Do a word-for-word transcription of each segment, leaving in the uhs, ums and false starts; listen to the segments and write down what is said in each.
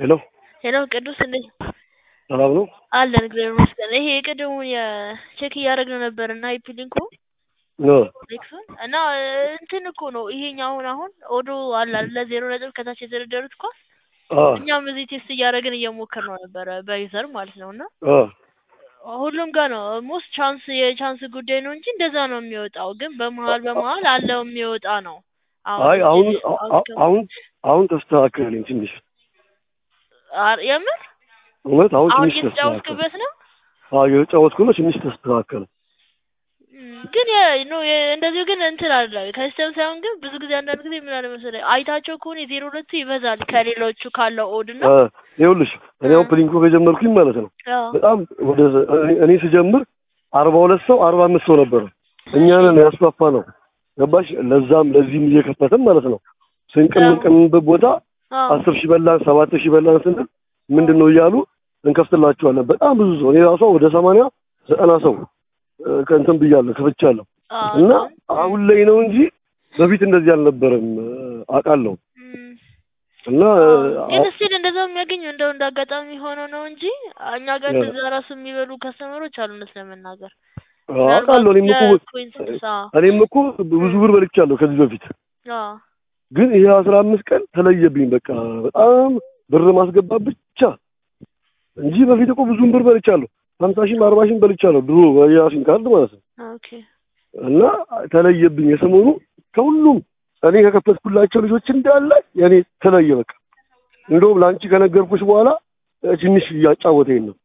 ሄሎ ሄሎ ቅዱስ እንዴት ሰላም ነው? አለን እግዚአብሔር ይመስገን። ይሄ ቅድሙ የቼክ እያደረግነው ነበርና አይፒሊንኩ ነው ኤክሱን እና እንትን እኮ ነው ይሄኛው አሁን አሁን ኦዶ አለ አይደል ዜሮ ነጥብ ከታች የተደረደሩት እኮ አ እኛም እዚህ ቴስት እያደረግን እየሞከርነው ነበር በዩዘር ማለት ነውና አ ሁሉም ጋር ነው ሞስት ቻንስ የቻንስ ጉዳይ ነው እንጂ እንደዛ ነው የሚወጣው ግን በመሃል በመሃል አለው የሚወጣ ነው። አይ አሁን አሁን አሁን ተስተካከለኝ ትንሽ አር የምር እውነት አሁን አሁን ትንሽ ተስተካከለ። እየተጫወትክበት ነው? አዎ እየተጫወትኩ ነው ትንሽ ተስተካከለ። ግን ነው እንደዚህ ግን እንትን አለ ከስተም ሳይሆን ግን ብዙ ጊዜ አንዳንድ ጊዜ ምን አለ መሰለኝ አይታቸው ከሆነ ዜሮ ሁለት ይበዛል ከሌሎቹ ካለው ኦድና አ ይኸውልሽ እኔ አሁን ፕሊንኮ ከጀመርኩኝ ማለት ነው በጣም ወደ እኔ ስጀምር አርባ ሁለት ሰው አርባ አምስት ሰው ነበር እኛንን ያስፋፋ ነው ገባሽ ለዛም ለዚህም እየከፈተን ማለት ነው ስንቅም እንቀምበት ቦታ አስር ሺህ በላን ሰባት ሺህ በላን ስንል ምንድነው እያሉ እንከፍትላቸዋለን በጣም ብዙ ሰው እኔ ራሱ ወደ ሰማንያ ዘጠና ሰው ከእንትን ብያለሁ ከፍቻለሁ እና አሁን ላይ ነው እንጂ በፊት እንደዚህ አልነበረም አውቃለሁ እና ግን እስቲ እንደዛው የሚያገኙ እንደው እንዳጋጣሚ ሆኖ ነው እንጂ እኛ ጋር እንደዛ ራሱ የሚበሉ ከስተመሮች አሉነት ለመናገር አውቃለሁ እኔም እኮ እኔም እኮ ብዙ ብር በልቻለሁ ከዚህ በፊት አዎ ግን ይሄ አስራ አምስት ቀን ተለየብኝ በቃ በጣም ብር ማስገባት ብቻ እንጂ በፊት እኮ ብዙ ብር በልቻለሁ ሃምሳ ሺህ አርባ ሺህ በልቻለሁ ድሮ ያሲን ካርድ ማለት ነው ኦኬ እና ተለየብኝ የሰሞኑ ከሁሉም እኔ ከከፈትኩላቸው ልጆች እንዳለ የኔ ተለየ በቃ እንደውም ላንቺ ከነገርኩሽ በኋላ ትንሽ ያጫወተኝ ነው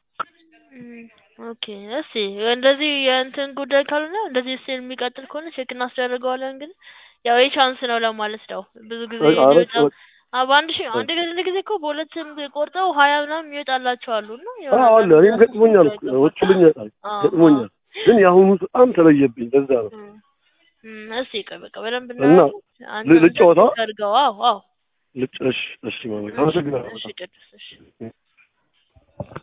ኦኬ እሺ እንደዚህ የእንትን ጉዳይ ካልሆነ እንደዚህ እሺ የሚቀጥል ከሆነ ቼክ እናስደርገዋለን ግን ያው የቻንስ ነው ለማለት ነው ብዙ ጊዜ ነው በአንድ ሺህ አንድ ጊዜ ጊዜ እኮ በሁለትም ቆርጠው ሀያ ምናምን ይወጣላቸው አሉ እና አዎ አለ እኔም ገጥሞኛል ወጥቶልኛል ገጥሞኛል ግን ያሁኑ በጣም ተለየብኝ ለዛ ነው እሺ በቃ በደንብ እና አንተ ልጫወታ አድርገው አዎ አዎ ልጭ እሺ እሺ ማለት ነው። እሺ ቅዱስ እሺ